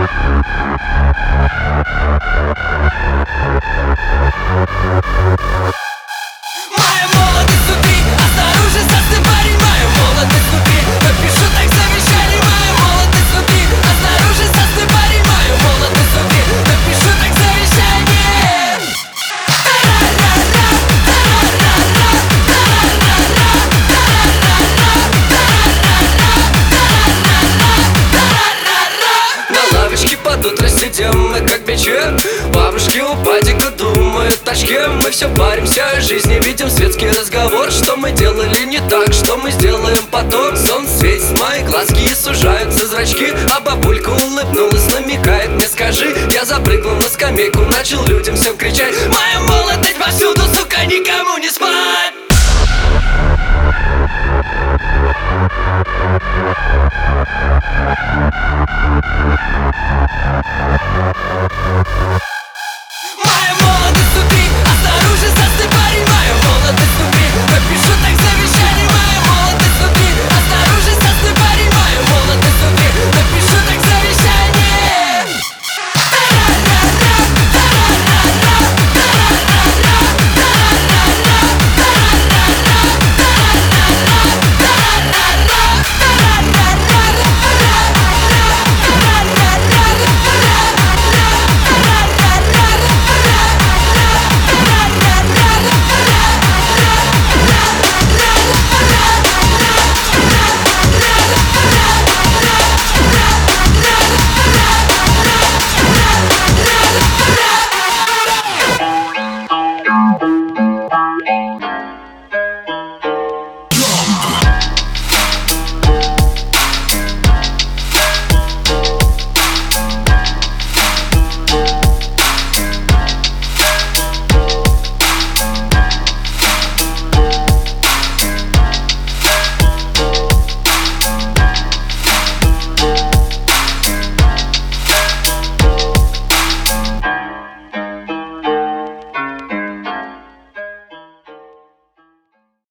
Моя молодость внутри, а снаружи застыл парень. Моя молодость внутри, напишу так завещание. Моя молодость внутри, а снаружи застыл парень. Моя молодость внутри, напишу так завещание. На лавочке под утро сидим мы как бичи. Бабушки у падика думают о очке. Мы все паримся о жизни, видим светский разговор. Что мы делали не так, что мы сделаем потом. Солнце светит, мои глазки сужаются зрачки. А бабулька улыбнулась, намекает мне: скажи. Я запрыгнул на скамейку, начал людям всем кричать: моя молодость повсюду, сука, никому не спать.